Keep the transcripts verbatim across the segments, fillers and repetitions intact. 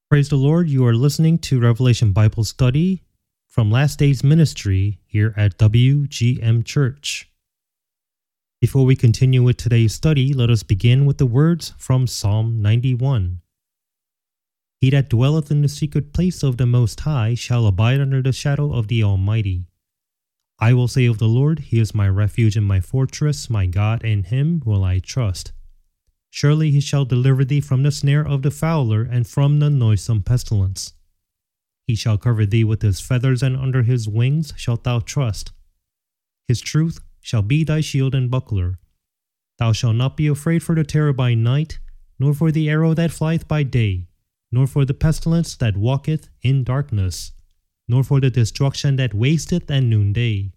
Praise the Lord. You are listening to Revelation Bible Study from Last Days Ministry here at W G M Church. Before we continue with today's study, let us begin with the words from Psalm ninety-one. He that dwelleth in the secret place of the Most High shall abide under the shadow of the Almighty. I will say of the Lord, He is my refuge and my fortress, my God, in Him will I trust. Surely He shall deliver thee from the snare of the fowler and from the noisome pestilence. He shall cover thee with His feathers, and under His wings shalt thou trust. His truth shall be thy shield and buckler. Thou shalt not be afraid for the terror by night, nor for the arrow that flieth by day, nor for the pestilence that walketh in darkness, nor for the destruction that wasteth at noonday.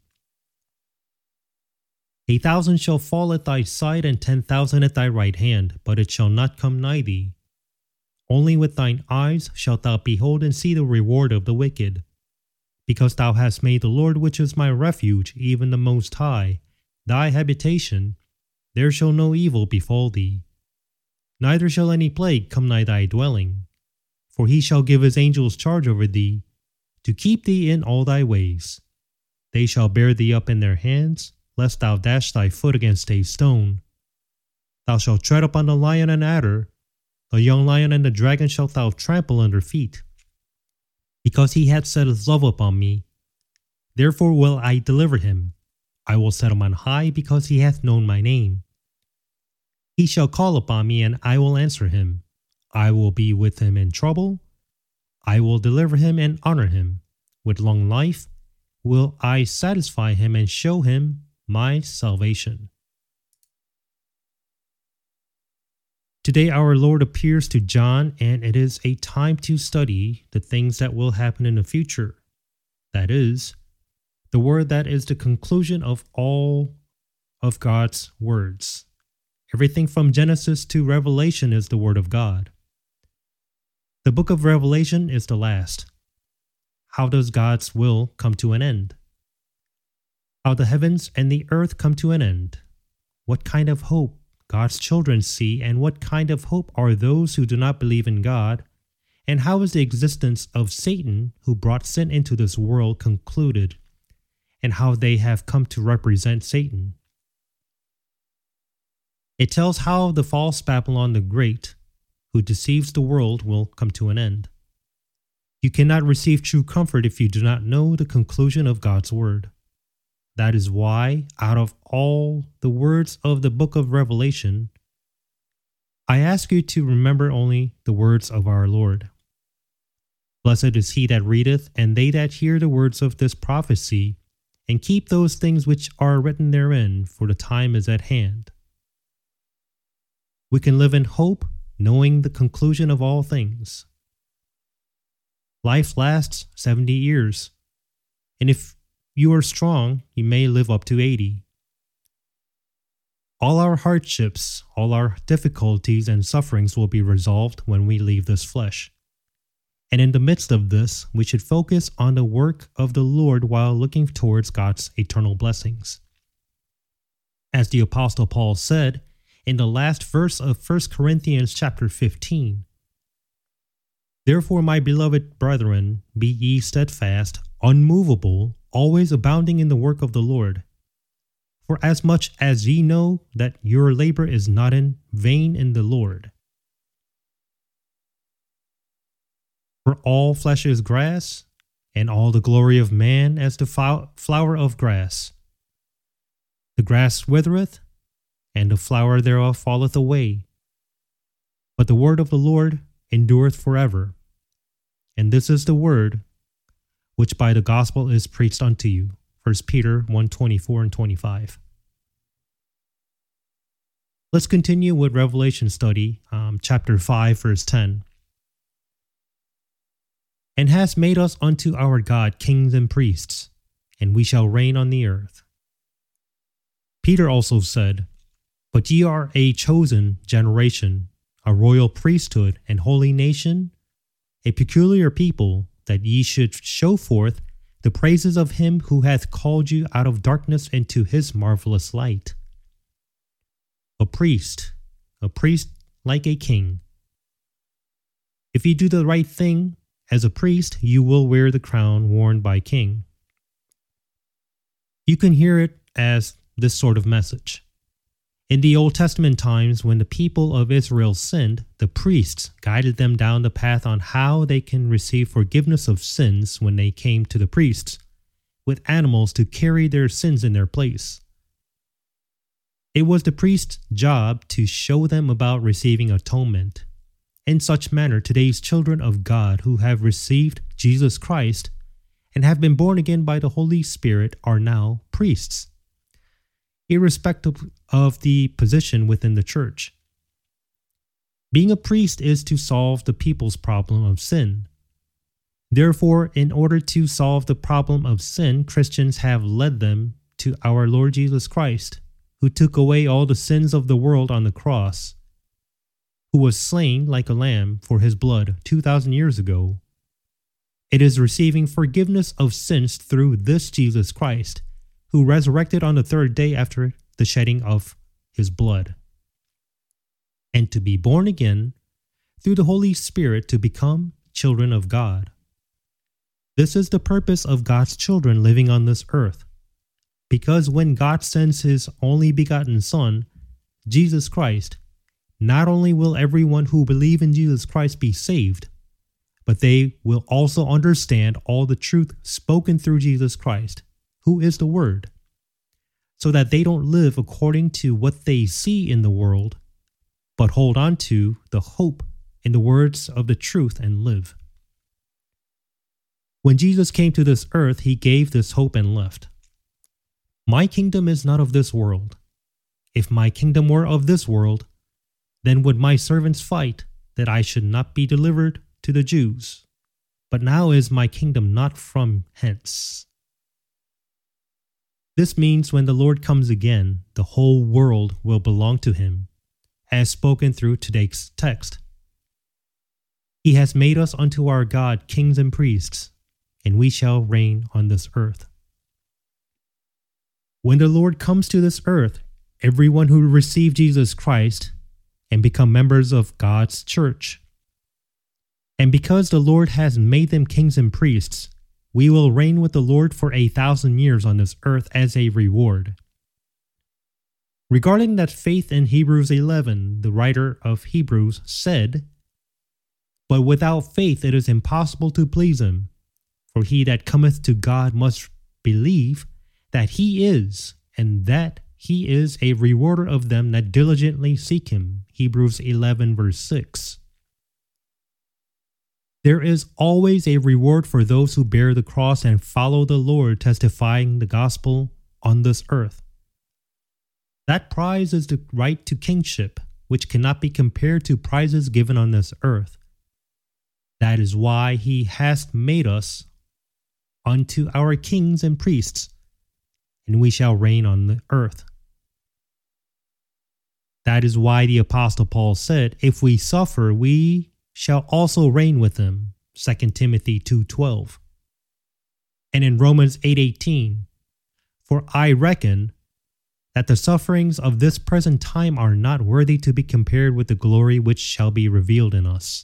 A thousand shall fall at thy side, and ten thousand at thy right hand, but it shall not come nigh thee. Only with thine eyes shalt thou behold and see the reward of the wicked. Because thou hast made the Lord, which is my refuge, even the Most High, thy habitation, there shall no evil befall thee. Neither shall any plague come nigh thy dwelling. For He shall give His angels charge over thee, to keep thee in all thy ways. They shall bear thee up in their hands, lest thou dash thy foot against a stone. Thou shalt tread upon the lion and adder, the young lion and the dragon shalt thou trample under feet. Because he hath set his love upon me, therefore will I deliver him. I will set him on high, because he hath known my name. He shall call upon me, and I will answer him. I will be with him in trouble. I will deliver him and honor him. With long life will I satisfy him and show him my salvation. Today our Lord appears to John, and it is a time to study the things that will happen in the future. That is, the word that is the conclusion of all of God's words. Everything from Genesis to Revelation is the word of God. The book of Revelation is the last. How does God's will come to an end? How the heavens and the earth come to an end? What kind of hope God's children see, and what kind of hope are those who do not believe in God? And how is the existence of Satan, who brought sin into this world, concluded, and how they have come to represent Satan? It tells how the false Babylon the Great, who deceives the world, will come to an end. You cannot receive true comfort if you do not know the conclusion of God's word. That is why, out of all the words of the book of Revelation, I ask you to remember only the words of our Lord. Blessed is he that readeth, and they that hear the words of this prophecy, and keep those things which are written therein, for the time is at hand. We can live in hope, knowing the conclusion of all things. Life lasts seventy years, and if you are strong, you may live up to eighty. All our hardships, all our difficulties and sufferings will be resolved when we leave this flesh. And in the midst of this, we should focus on the work of the Lord while looking towards God's eternal blessings. As the Apostle Paul said in the last verse of First Corinthians chapter fifteen, Therefore, my beloved brethren, be ye steadfast, unmovable, always abounding in the work of the Lord. For as much as ye know that your labor is not in vain in the Lord. For all flesh is grass, and all the glory of man as the flower of grass. The grass withereth, and the flower thereof falleth away. But the word of the Lord endureth forever. And this is the word which by the gospel is preached unto you. First Peter one twenty-four and twenty-five. Let's continue with Revelation study, um, chapter five, verse ten. And hast made us unto our God kings and priests, and we shall reign on the earth. Peter also said, But ye are a chosen generation, a royal priesthood and holy nation, a peculiar people, that ye should show forth the praises of him who hath called you out of darkness into his marvelous light. A priest, a priest like a king. If you do the right thing as a priest, you will wear the crown worn by king. You can hear it as this sort of message. In the Old Testament times, when the people of Israel sinned, the priests guided them down the path on how they can receive forgiveness of sins when they came to the priests, with animals to carry their sins in their place. It was the priest's job to show them about receiving atonement. In such manner, today's children of God who have received Jesus Christ and have been born again by the Holy Spirit are now priests, irrespective of the position within the church. Being a priest is to solve the people's problem of sin. Therefore, in order to solve the problem of sin, Christians have led them to our Lord Jesus Christ, who took away all the sins of the world on the cross, who was slain like a lamb for his blood two thousand years ago. It is receiving forgiveness of sins through this Jesus Christ, who resurrected on the third day after the shedding of his blood, and to be born again through the Holy Spirit to become children of God. This is the purpose of God's children living on this earth, because when God sends his only begotten Son, Jesus Christ, not only will everyone who believes in Jesus Christ be saved, but they will also understand all the truth spoken through Jesus Christ, who is the Word, so that they don't live according to what they see in the world, but hold on to the hope in the words of the truth and live. When Jesus came to this earth, he gave this hope and left. My kingdom is not of this world. If my kingdom were of this world, then would my servants fight that I should not be delivered to the Jews. But now is my kingdom not from hence. This means when the Lord comes again, the whole world will belong to him, as spoken through today's text. He has made us unto our God kings and priests, and we shall reign on this earth. When the Lord comes to this earth, everyone who receive Jesus Christ and become members of God's church. And because the Lord has made them kings and priests, we will reign with the Lord for a thousand years on this earth as a reward. Regarding that faith in Hebrews eleven, the writer of Hebrews said, "But without faith it is impossible to please him. For he that cometh to God must believe that he is, and that he is a rewarder of them that diligently seek him." Hebrews eleven verse six. There is always a reward for those who bear the cross and follow the Lord, testifying the gospel on this earth. That prize is the right to kingship, which cannot be compared to prizes given on this earth. That is why he has made us unto our kings and priests, and we shall reign on the earth. That is why the Apostle Paul said, "If we suffer, we shall also reign with him." Second Timothy two twelve. And in Romans eight eighteen, "For I reckon that the sufferings of this present time are not worthy to be compared with the glory which shall be revealed in us."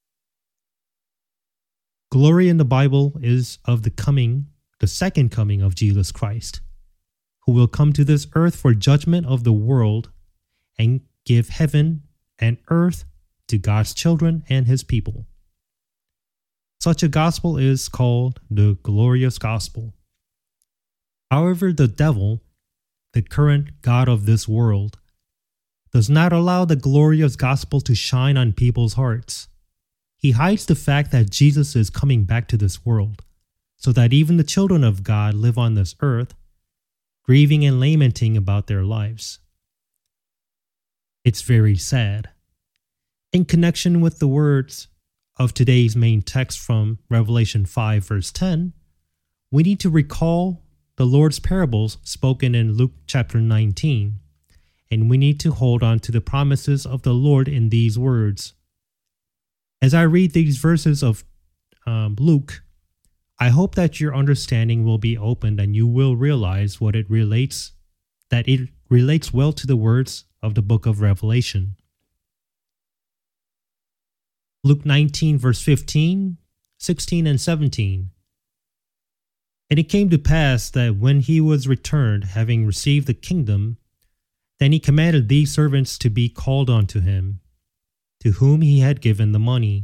Glory in the Bible is of the coming, the second coming of Jesus Christ, who will come to this earth for judgment of the world and give heaven and earth to God's children and his people. Such a gospel is called the glorious gospel. However, the devil, the current god of this world, does not allow the glorious gospel to shine on people's hearts. He hides the fact that Jesus is coming back to this world, so that even the children of God live on this earth, grieving and lamenting about their lives. It's very sad. In connection with the words of today's main text from Revelation five verse ten, we need to recall the Lord's parables spoken in Luke chapter nineteen, and we need to hold on to the promises of the Lord in these words. As I read these verses of um, Luke, I hope that your understanding will be opened and you will realize what it relates, that it relates well to the words of the book of Revelation. Luke nineteen, verse fifteen, sixteen, and seventeen. And it came to pass that when he was returned, having received the kingdom, then he commanded these servants to be called unto him, to whom he had given the money,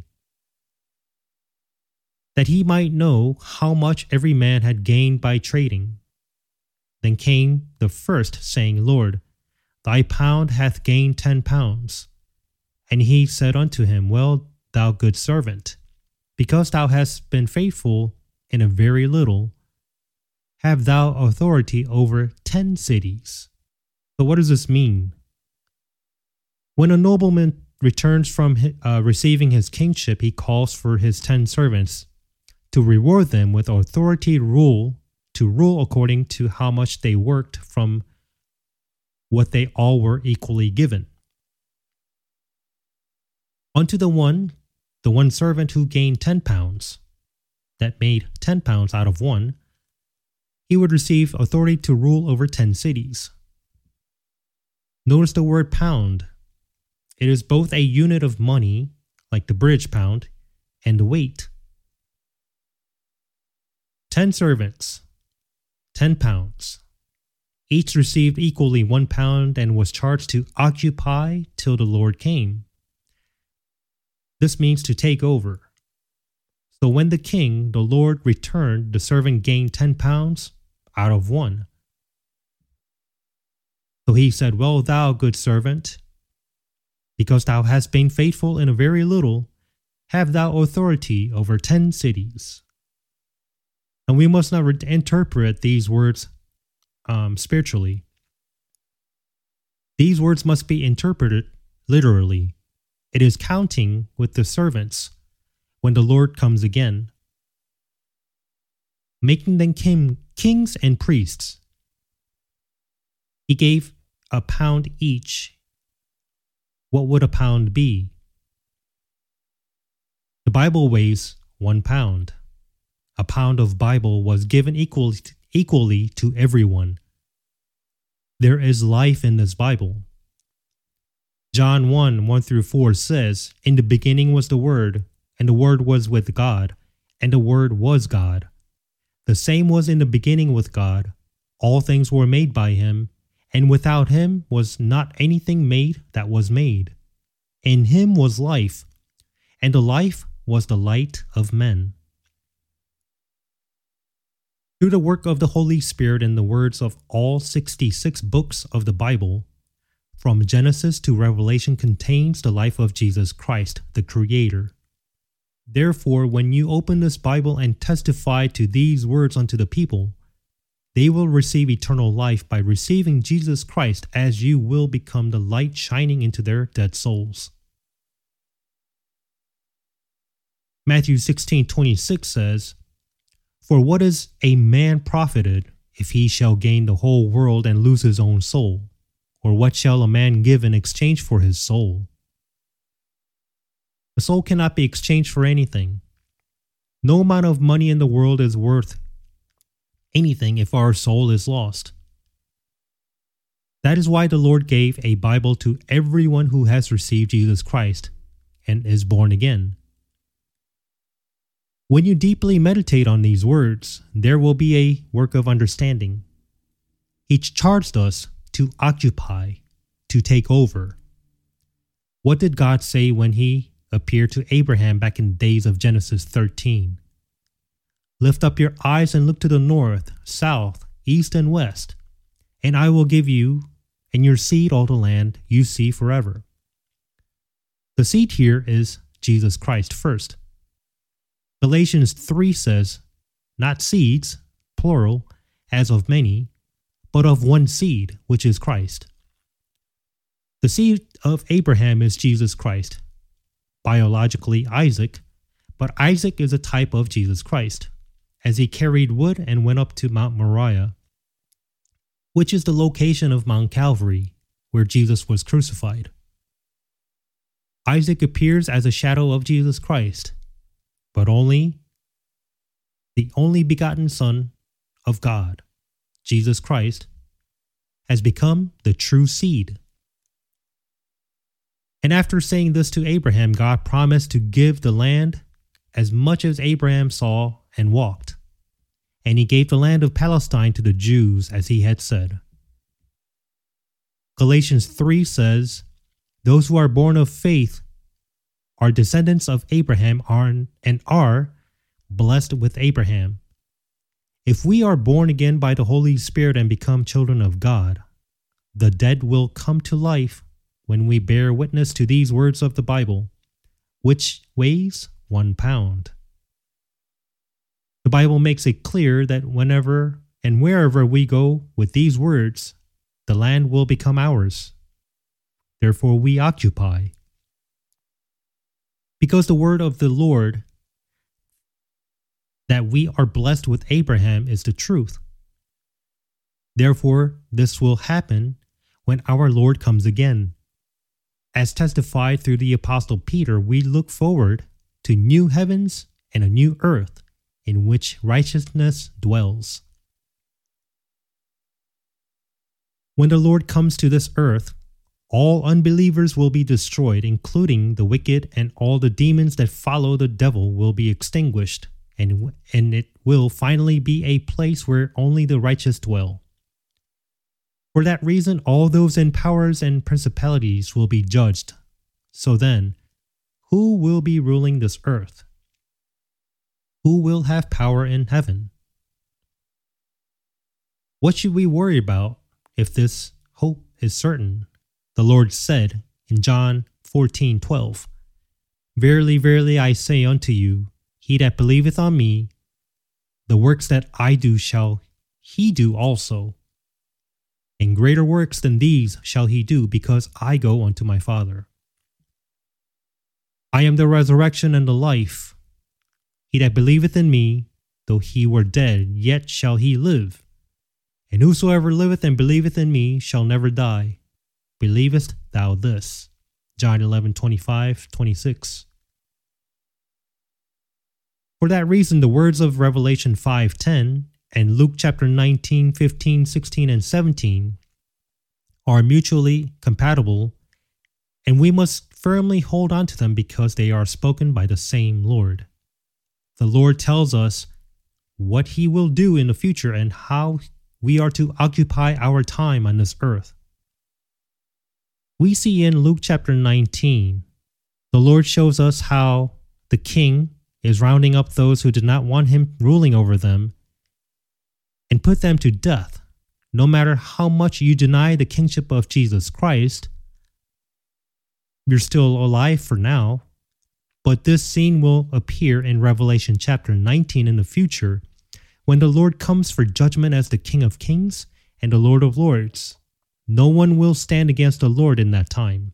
that he might know how much every man had gained by trading. Then came the first, saying, Lord, thy pound hath gained ten pounds. And he said unto him, Well, thou good servant, because thou hast been faithful in a very little, have thou authority over ten cities. So what does this mean? When a nobleman returns from uh, receiving his kingship, he calls for his ten servants to reward them with authority to rule, to rule according to how much they worked from what they all were equally given. Unto the one, the one servant who gained ten pounds, that made ten pounds out of one, he would receive authority to rule over ten cities. Notice the word pound. It is both a unit of money, like the British pound, and the weight. Ten servants, ten pounds. Each received equally one pound and was charged to occupy till the Lord came. This means to take over. So when the king, the Lord, returned, the servant gained ten pounds out of one. So he said, Well, thou good servant, because thou hast been faithful in a very little, have thou authority over ten cities. And we must not re- interpret these words um, spiritually. These words must be interpreted literally. It is counting with the servants when the Lord comes again, making them king, kings and priests. He gave a pound each. What would a pound be? The Bible weighs one pound. A pound of Bible was given equally, equally to everyone. There is life in this Bible. John one, one through four says, In the beginning was the Word, and the Word was with God, and the Word was God. The same was in the beginning with God. All things were made by him, and without him was not anything made that was made. In him was life, and the life was the light of men. Through the work of the Holy Spirit and the words of all sixty-six books of the Bible, from Genesis to Revelation contains the life of Jesus Christ, the Creator. Therefore, when you open this Bible and testify to these words unto the people, they will receive eternal life by receiving Jesus Christ, as you will become the light shining into their dead souls. Matthew sixteen twenty-six says, For what is a man profited if he shall gain the whole world and lose his own soul? Or what shall a man give in exchange for his soul? The soul cannot be exchanged for anything. No amount of money in the world is worth anything if our soul is lost. That is why the Lord gave a Bible to everyone who has received Jesus Christ and is born again. When you deeply meditate on these words, there will be a work of understanding. He charged us to occupy, to take over. What did God say when he appeared to Abraham back in the days of Genesis thirteen? Lift up your eyes and look to the north, south, east, and west, and I will give you and your seed all the land you see forever. The seed here is Jesus Christ first. Galatians three says, not seeds, plural, as of many, but of one seed, which is Christ. The seed of Abraham is Jesus Christ, biologically Isaac, but Isaac is a type of Jesus Christ, as he carried wood and went up to Mount Moriah, which is the location of Mount Calvary, where Jesus was crucified. Isaac appears as a shadow of Jesus Christ, but only the only begotten Son of God, Jesus Christ, has become the true seed. And after saying this to Abraham, God promised to give the land as much as Abraham saw and walked. And he gave the land of Palestine to the Jews as he had said. Galatians three says, those who are born of faith are descendants of Abraham are and are blessed with Abraham. If we are born again by the Holy Spirit and become children of God, the dead will come to life when we bear witness to these words of the Bible, which weighs one pound. The Bible makes it clear that whenever and wherever we go with these words, the land will become ours. Therefore we occupy. Because the word of the Lord that we are blessed with Abraham is the truth. Therefore, this will happen when our Lord comes again. As testified through the Apostle Peter, we look forward to new heavens and a new earth in which righteousness dwells. When the Lord comes to this earth, all unbelievers will be destroyed, including the wicked, and all the demons that follow the devil will be extinguished, and, and it will finally be a place where only the righteous dwell. For that reason, all those in powers and principalities will be judged. So then, who will be ruling this earth? Who will have power in heaven? What should we worry about if this hope is certain? The Lord said in John fourteen twelve, verily, verily, I say unto you, he that believeth on me, the works that I do shall he do also. And greater works than these shall he do, because I go unto my Father. I am the resurrection and the life. He that believeth in me, though he were dead, yet shall he live. And whosoever liveth and believeth in me shall never die. Believest thou this? John eleven twenty-five twenty-six. For that reason, the words of Revelation five ten and Luke chapter nineteen, fifteen, sixteen, and seventeen are mutually compatible, and we must firmly hold on to them because they are spoken by the same Lord. The Lord tells us what he will do in the future and how we are to occupy our time on this earth. We see in Luke chapter nineteen, the Lord shows us how the king is rounding up those who did not want him ruling over them and put them to death. No matter how much you deny the kingship of Jesus Christ, you're still alive for now. But this scene will appear in Revelation chapter nineteen in the future when the Lord comes for judgment as the King of Kings and the Lord of Lords. No one will stand against the Lord in that time.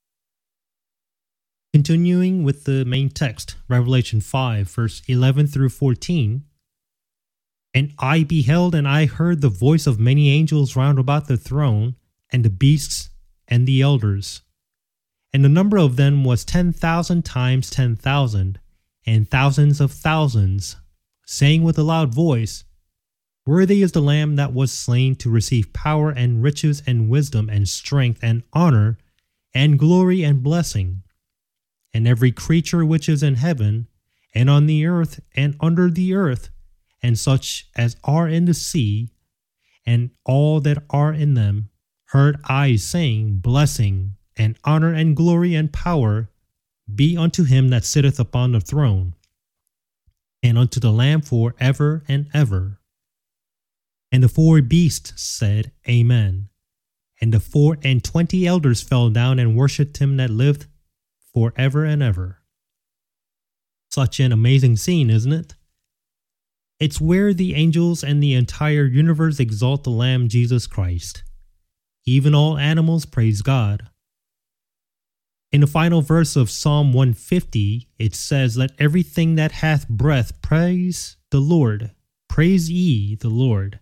Continuing with the main text, Revelation five, verse eleven through fourteen. And I beheld and I heard the voice of many angels round about the throne, and the beasts and the elders. And the number of them was ten thousand times ten thousand, and thousands of thousands, saying with a loud voice, worthy is the Lamb that was slain to receive power and riches and wisdom and strength and honor and glory and blessing. And every creature which is in heaven and on the earth and under the earth, and such as are in the sea, and all that are in them, heard I saying, blessing and honor and glory and power be unto him that sitteth upon the throne, and unto the Lamb for ever and ever. And the four beasts said, Amen. And the four and twenty elders fell down and worshipped him that lived for ever and ever. Such an amazing scene, isn't it? It's where the angels and the entire universe exalt the Lamb Jesus Christ. Even all animals praise God. In the final verse of Psalm one fifty, it says, let everything that hath breath praise the Lord. Praise ye the Lord.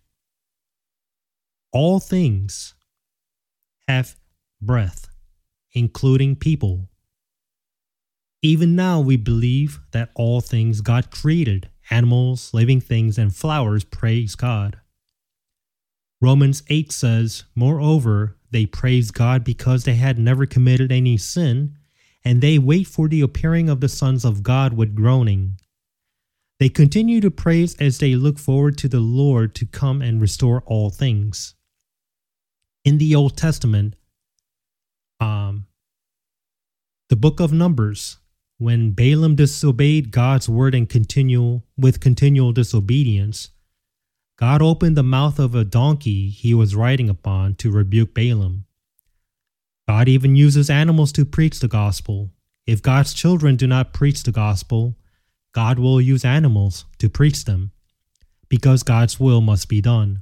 All things have breath, including people. Even now we believe that all things God created, animals, living things, and flowers, praise God. Romans eight says, moreover, they praised God because they had never committed any sin, and they wait for the appearing of the sons of God with groaning. They continue to praise as they look forward to the Lord to come and restore all things. In the Old Testament, um, the book of Numbers, when Balaam disobeyed God's word and continual with continual disobedience, God opened the mouth of a donkey he was riding upon to rebuke Balaam. God even uses animals to preach the gospel. If God's children do not preach the gospel, God will use animals to preach them, because God's will must be done.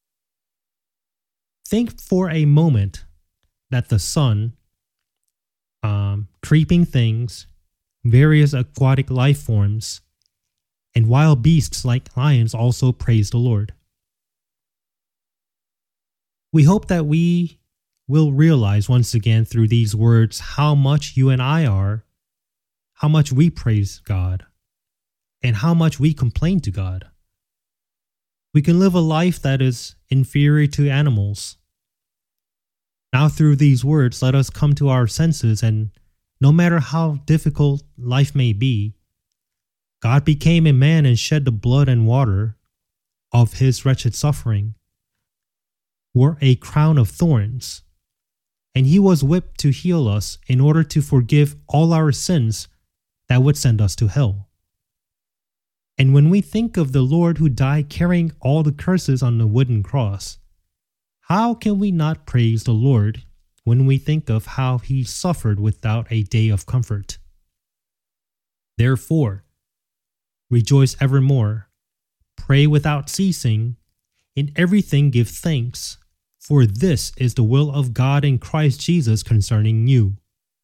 Think for a moment that the sun, um, creeping things, various aquatic life forms, and wild beasts like lions also praise the Lord. We hope that we will realize once again through these words how much you and I are, how much we praise God, and how much we complain to God. We can live a life that is inferior to animals. Now through these words, let us come to our senses, and no matter how difficult life may be, God became a man and shed the blood and water of his wretched suffering, wore a crown of thorns, and he was whipped to heal us in order to forgive all our sins that would send us to hell. And when we think of the Lord who died carrying all the curses on the wooden cross, how can we not praise the Lord when we think of how he suffered without a day of comfort? Therefore, rejoice evermore, pray without ceasing, in everything give thanks, for this is the will of God in Christ Jesus concerning you.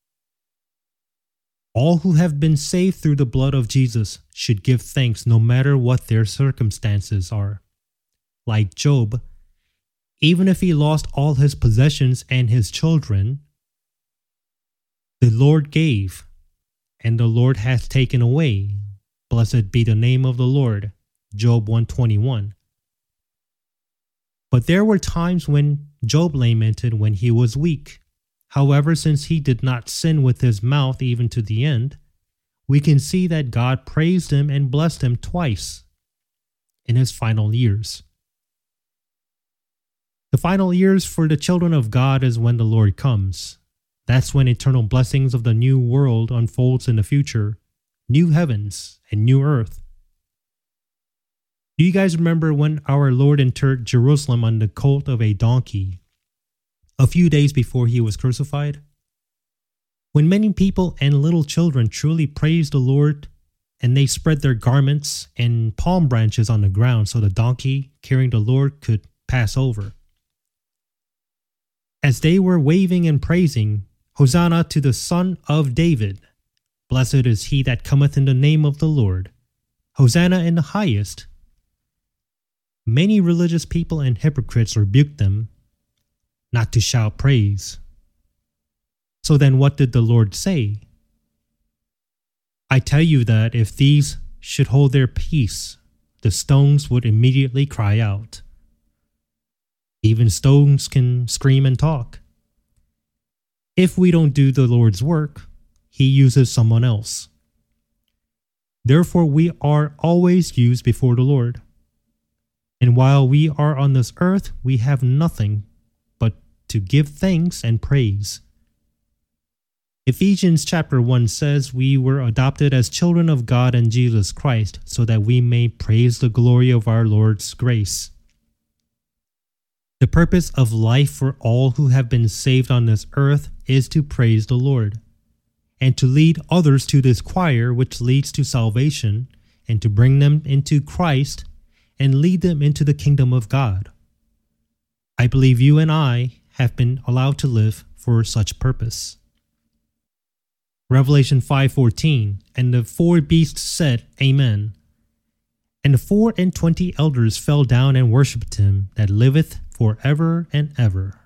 All who have been saved through the blood of Jesus should give thanks no matter what their circumstances are. Like Job, even if he lost all his possessions and his children, the Lord gave, and the Lord hath taken away. Blessed be the name of the Lord. Job one twenty-one. But there were times when Job lamented when he was weak. However, since he did not sin with his mouth even to the end, we can see that God praised him and blessed him twice in his final years. The final years for the children of God is when the Lord comes. That's when eternal blessings of the new world unfolds in the future, new heavens and new earth. Do you guys remember when our Lord entered Jerusalem on the colt of a donkey a few days before he was crucified? When many people and little children truly praised the Lord, and they spread their garments and palm branches on the ground so the donkey carrying the Lord could pass over. As they were waving and praising, Hosanna to the Son of David. Blessed is he that cometh in the name of the Lord. Hosanna in the highest. Many religious people and hypocrites rebuked them not to shout praise. So then what did the Lord say? I tell you that if these should hold their peace, the stones would immediately cry out. Even stones can scream and talk. If we don't do the Lord's work, he uses someone else. Therefore, we are always used before the Lord. And while we are on this earth, we have nothing but to give thanks and praise. Ephesians chapter one says we were adopted as children of God in Jesus Christ so that we may praise the glory of our Lord's grace. The purpose of life for all who have been saved on this earth is to praise the Lord, and to lead others to this choir which leads to salvation, and to bring them into Christ and lead them into the kingdom of God. I believe you and I have been allowed to live for such purpose. Revelation five fourteen, and the four beasts said, Amen. And the four and twenty elders fell down and worshipped him that liveth forever and ever.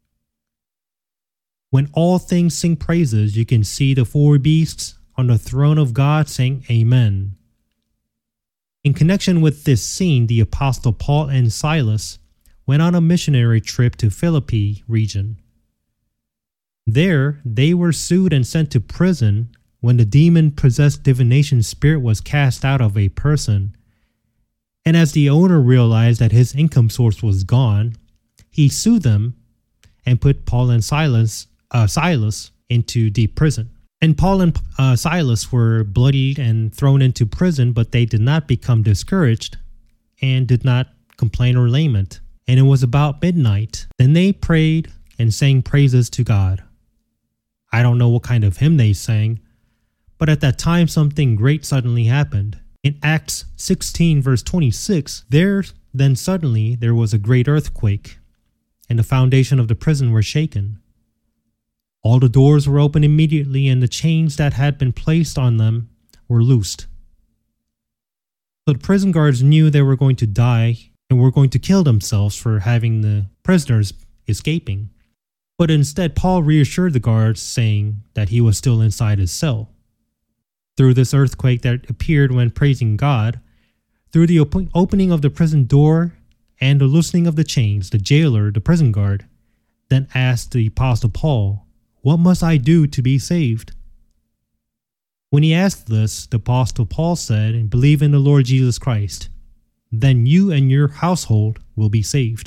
When all things sing praises, you can see the four beasts on the throne of God saying Amen. In connection with this scene, the Apostle Paul and Silas went on a missionary trip to Philippi region. There, they were sued and sent to prison when the demon-possessed divination spirit was cast out of a person. And as the owner realized that his income source was gone, he sued them and put Paul and Silas, uh, Silas into deep prison. And Paul and uh, Silas were bloodied and thrown into prison, but they did not become discouraged and did not complain or lament. And it was about midnight. Then they prayed and sang praises to God. I don't know what kind of hymn they sang, but at that time something great suddenly happened. In Acts sixteen verse twenty-six, there then suddenly there was a great earthquake, and the foundation of the prison were shaken. All the doors were opened immediately, and the chains that had been placed on them were loosed. So the prison guards knew they were going to die and were going to kill themselves for having the prisoners escaping. But instead, Paul reassured the guards, saying that he was still inside his cell. Through this earthquake that appeared when praising God, through the op- opening of the prison door and the loosening of the chains, the jailer, the prison guard, then asked the Apostle Paul, "What must I do to be saved?" When he asked this, the Apostle Paul said, "Believe in the Lord Jesus Christ. Then you and your household will be saved."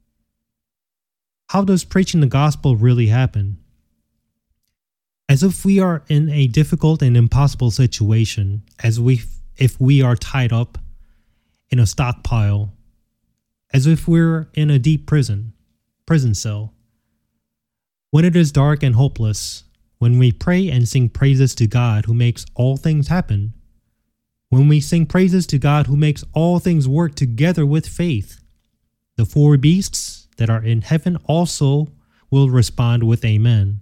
How does preaching the gospel really happen? As if we are in a difficult and impossible situation, as we, if we are tied up in a stockpile, as if we're in a deep prison, prison cell. When it is dark and hopeless, when we pray and sing praises to God who makes all things happen, when we sing praises to God who makes all things work together with faith, the four beasts that are in heaven also will respond with amen.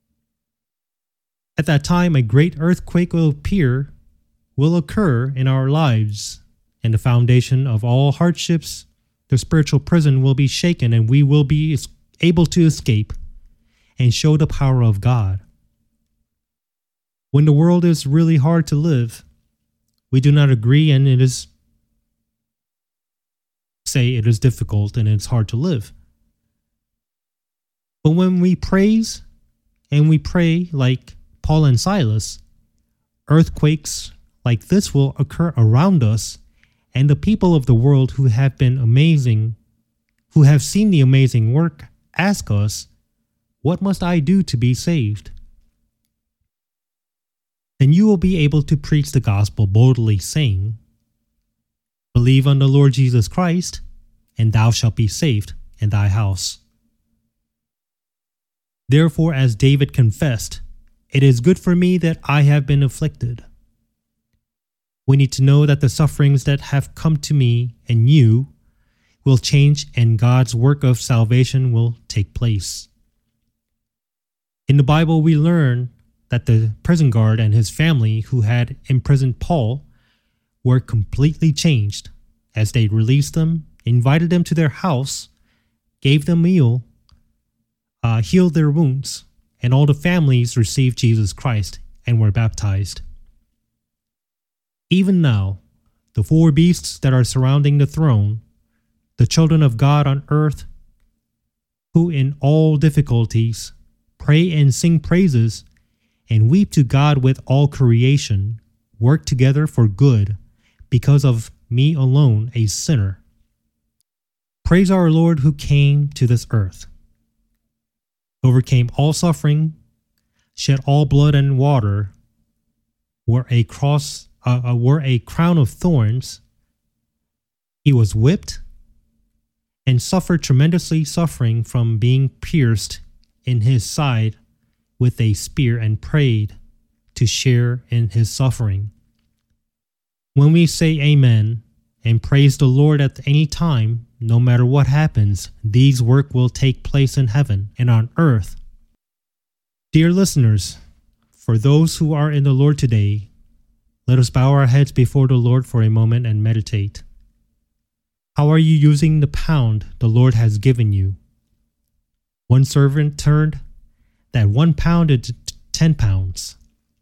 At that time, a great earthquake will appear, will occur in our lives, and the foundation of all hardships, the spiritual prison, will be shaken, and we will be able to escape and show the power of God. When the world is really hard to live, we do not agree, and it is say it is difficult and it's hard to live. But when we praise and we pray like Paul and Silas, earthquakes like this will occur around us, and the people of the world who have been amazing, who have seen the amazing work, ask us, "What must I do to be saved?" Then you will be able to preach the gospel boldly, saying, "Believe on the Lord Jesus Christ, and thou shalt be saved in thy house." Therefore, as David confessed, "It is good for me that I have been afflicted." We need to know that the sufferings that have come to me and you will change, and God's work of salvation will take place. In the Bible, we learn that the prison guard and his family who had imprisoned Paul were completely changed as they released them, invited them to their house, gave them a meal, uh, healed their wounds, and all the families received Jesus Christ and were baptized. Even now, the four beasts that are surrounding the throne, the children of God on earth, who in all difficulties pray and sing praises and weep to God with all creation, work together for good because of me alone, a sinner. Praise our Lord who came to this earth, overcame all suffering, shed all blood and water, wore a cross, uh, uh, wore a crown of thorns. He was whipped and suffered tremendously suffering from being pierced in his side with a spear, and prayed to share in his suffering. When we say amen and praise the Lord at any time, no matter what happens, these work will take place in heaven and on earth. Dear listeners, for those who are in the Lord today, let us bow our heads before the Lord for a moment and meditate. How are you using the pound the Lord has given you? One servant turned that one pound into ten pounds,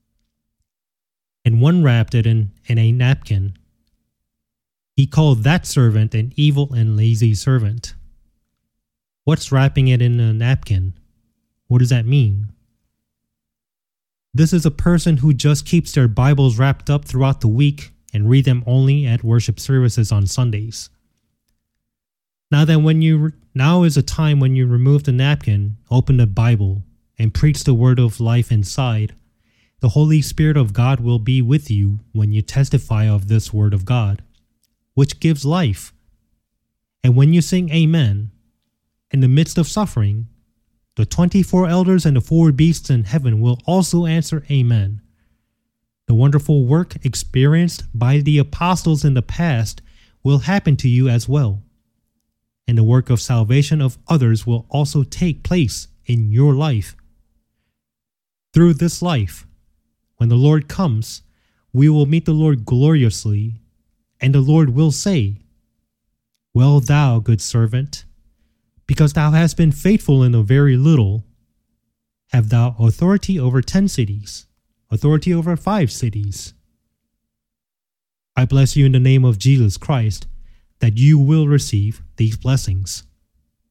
and one wrapped it in, in a napkin. He called that servant an evil and lazy servant. What's wrapping it in a napkin? What does that mean? This is a person who just keeps their Bibles wrapped up throughout the week and read them only at worship services on Sundays. Now then, when you now is a time when you remove the napkin, open the Bible, and preach the word of life inside. The Holy Spirit of God will be with you when you testify of this word of God, which gives life. And when you sing Amen, in the midst of suffering, the twenty-four elders and the four beasts in heaven will also answer Amen. The wonderful work experienced by the apostles in the past will happen to you as well. And the work of salvation of others will also take place in your life. Through this life, when the Lord comes, we will meet the Lord gloriously, and the Lord will say, "Well, thou good servant, because thou hast been faithful in a very little, have thou authority over ten cities, authority over five cities." I bless you in the name of Jesus Christ, that you will receive these blessings.